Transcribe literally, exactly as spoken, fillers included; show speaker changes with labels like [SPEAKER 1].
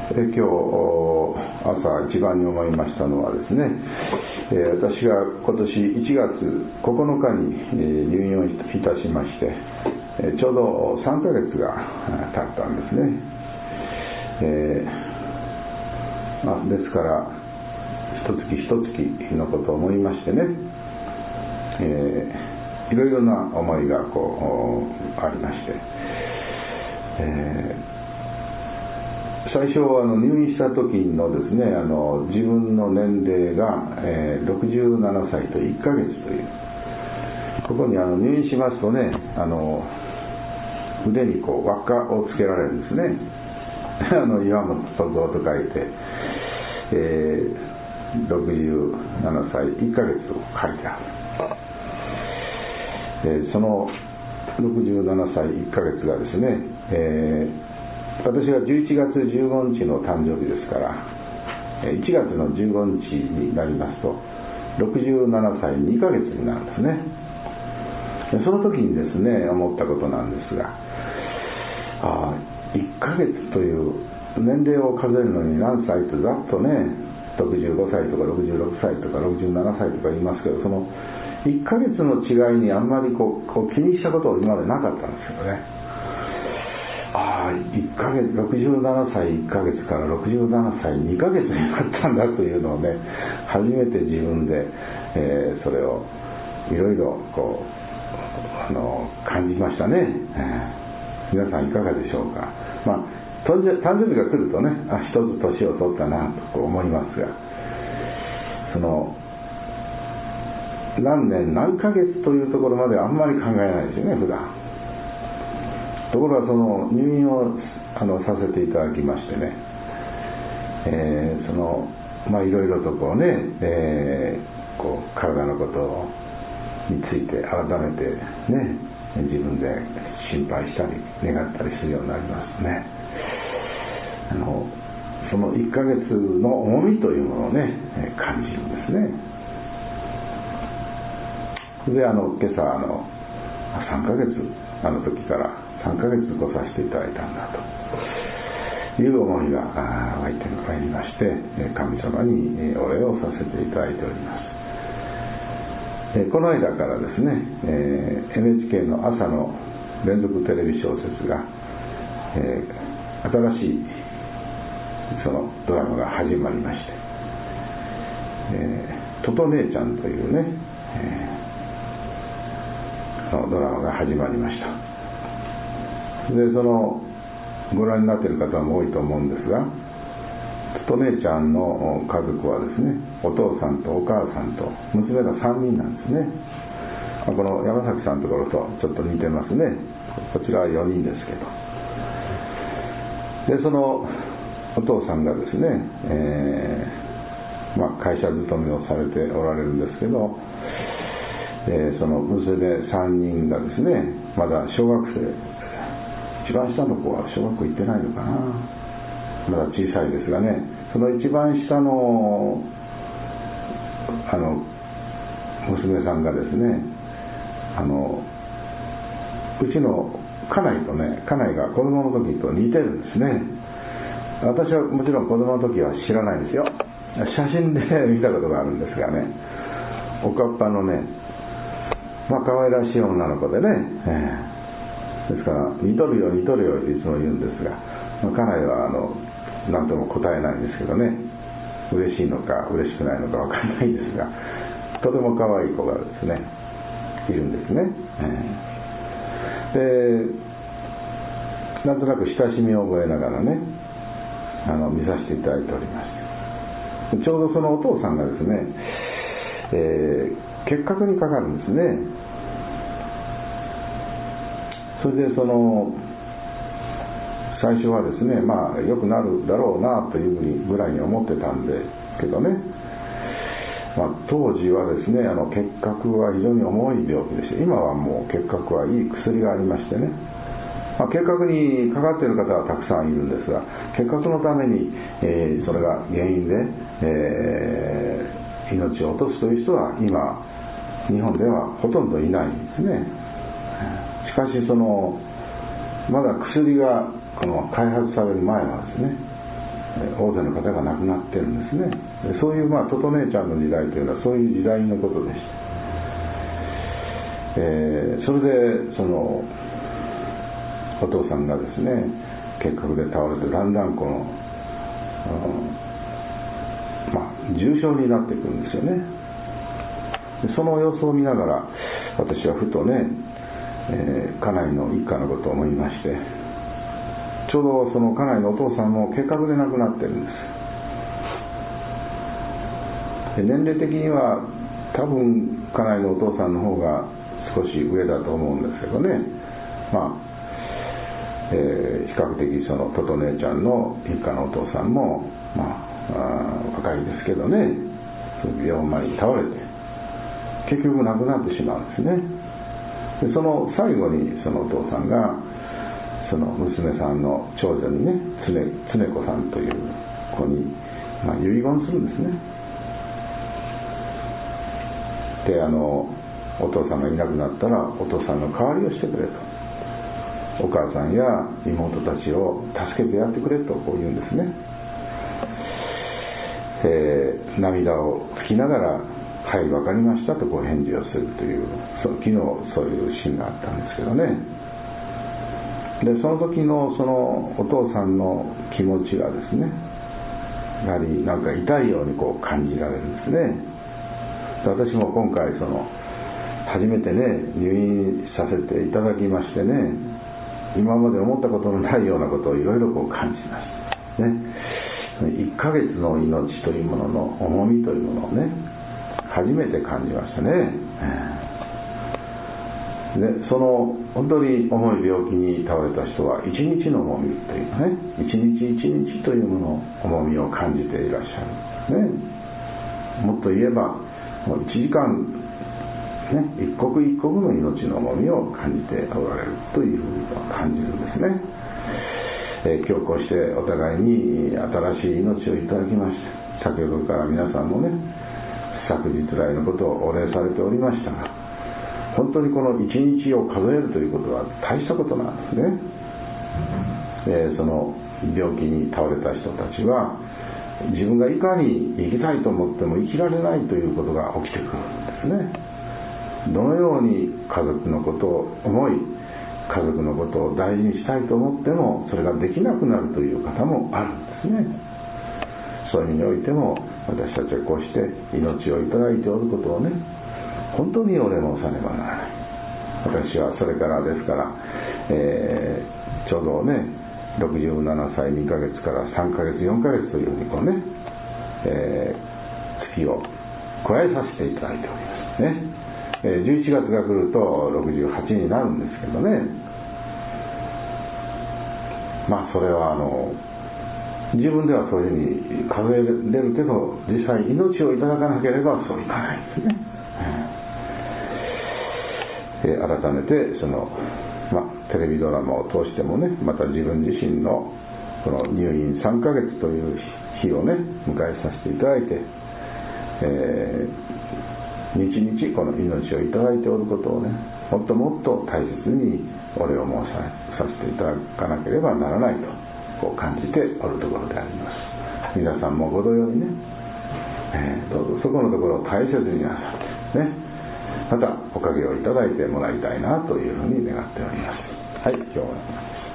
[SPEAKER 1] え今日朝一番に思いましたのはですね、え私が今年いちがつここのかに入院をいたしまして、ちょうどさんかげつが経ったんですね。えーまあ、ですから一月一月のことを思いましてね、えー、いろいろな思いがこうありまして、えー最初あの入院した時のですね、あの自分の年齢が、えー、ろくじゅうななさいといっかげつという、ここにあの入院しますとね、あの腕にこう輪っかをつけられるんですね。あの岩本十三と書いて、えー、ろくじゅうななさいいっかげつを書いてある。えー、そのろくじゅうななさいいっかげつがですね、えー私がじゅういちがつじゅうごにちの誕生日ですから、いちがつのじゅうごにちになりますとろくじゅうななさいにかげつになるんですね。その時にですね、思ったことなんですが、あいっかげつという年齢を数えるのに何歳ってざっとね、ろくじゅうごさいとかろくじゅうろくさいとかろくじゅうななさいとか言いますけど、そのいっかげつの違いにあんまりこうこう気にしたことは今までなかったんですよね。ああ、いっかげつ、ろくじゅうななさいいっかげつからろくじゅうななさいにかげつになったんだというのをね、初めて自分で、えー、それをいろいろこうあの感じましたね。えー、皆さんいかがでしょうか。まあ誕生日が来るとね、あ、一つ年を取ったなとこう思いますが、その何年何ヶ月というところまではあんまり考えないですよね、普段。ところがその入院をあのさせていただきましてね、えー、そのまあいろいろとこうね、えー、こう体のことについて改めてね、自分で心配したり願ったりするようになりますね。あのそのいっかげつの重みというものをね感じるんですね。で、あの今朝あのさんかげつあの時からさんかげつ来させていただいたんだという思いが湧いてまいりまして、神様にお礼をさせていただいております。この間からですね、エヌエイチケー の朝の連続テレビ小説が新しいそのドラマが始まりまして、トト姉ちゃんというね、そのドラマが始まりました。で、そのご覧になっている方も多いと思うんですが、トト姉ちゃんの家族はですね、お父さんとお母さんと娘がさんにんなんですね。この山崎さんのところとちょっと似てますね。こちらはよにんですけど、でそのお父さんがですね、えーまあ、会社勤めをされておられるんですけど、えー、その娘さんにんがですね、まだ小学生、一番下の子は小学校行ってないのかな、まだ小さいですがね、その一番下のあの娘さんがですね、あのうちの家内とね、家内が子供の時と似てるんですね。私はもちろん子供の時は知らないですよ。写真で見たことがあるんですがね、おかっぱのね、まあ可愛らしい女の子でね、えー、ですから似とるよ似とるよっていつも言うんですが、まあ、家内はあの何とも答えないんですけどね、嬉しいのか嬉しくないのか分からないんですが、とても可愛い子がですねいるんですね。えー、でなんとなく親しみを覚えながらね、あの見させていただいております。ちょうどそのお父さんがですね、えー、結核にかかるんですね。それでその最初はですね、まあ良くなるだろうなというふうにぐらいに思ってたんですけどね、まあ、当時はですね、あの結核は非常に重い病気でして、今はもう結核はいい薬がありましてね、まあ、結核にかかっている方はたくさんいるんですが、結核のために、えー、それが原因で、えー、命を落とすという人は今日本ではほとんどいないんですね。しかしそのまだ薬がこの開発される前はですね、 大勢の方が亡くなってるんですね。そういう、まあ、トト姉ちゃんの時代というのはそういう時代のことでした。えー、それでそのお父さんがですね結核で倒れてだんだんこの、まあ、重症になっていくんですよね。その様子を見ながら私はふとね、えー、家内の一家のことを思いまして、ちょうどその家内のお父さんも結核で亡くなってるんです。で年齢的には多分家内のお父さんの方が少し上だと思うんですけどね、まあえー、比較的そのトト姉ちゃんの一家のお父さんも、まあ、あ若いですけどね、病魔に倒れて結局亡くなってしまうんですね。でその最後にそのお父さんがその娘さんの長女にね、つね子さんという子に、まあ、遺言するんですね。であのお父さんがいなくなったらお父さんの代わりをしてくれと、お母さんや妹たちを助けてやってくれとこう言うんですね。えー、涙を拭きながらはい分かりましたとこう返事をするという、そ昨日そういうシーンがあったんですけどね。でその時のそのお父さんの気持ちがですね、やはりなんか痛いようにこう感じられるんですね。私も今回その初めてね入院させていただきましてね、今まで思ったことのないようなことをいろいろこう感じましたね。いっかげつの命というものの重みというものをね初めて感じましたね。でその本当に重い病気に倒れた人は一日の重みというね、一日一日というもの重みを感じていらっしゃる、ね、もっと言えばもういちじかん、ね、一刻一刻の命の重みを感じておられるというふうに感じるんですね。えー、今日こうしてお互いに新しい命をいただきまして、先ほどから皆さんもね昨日来のことをお礼されておりましたが、本当にこの一日を数えるということは大したことなんですね。えー、その病気に倒れた人たちは自分がいかに生きたいと思っても生きられないということが起きてくるんですね。どのように家族のことを思い家族のことを大事にしたいと思ってもそれができなくなるという方もあるんですね。そういう意味においても私たちはこうして命をいただいておることをね本当にお礼申さねばならない。私はそれからですから、えー、ちょうどねろくじゅうななさいにかげつからさんかげつよんかげつというふうにこうね、えー、月を加えさせていただいておりますね。えー、じゅういちがつが来るとろくじゅうはちになるんですけどね、まあそれはあの自分ではそういうふうに数えれるけど実際命をいただかなければそういかないんですね。えー、改めてその、まあ、テレビドラマを通してもねまた自分自身のこの入院さんかげつという日をね迎えさせていただいて、えー、日々この命をいただいておることをねもっともっと大切にお礼を申させていただかなければならないとこう感じておるところであります。皆さんもご同様にね、えー、どうぞそこのところを大切になさってねまたおかげをいただいてもらいたいなというふうに願っております。はい、今日は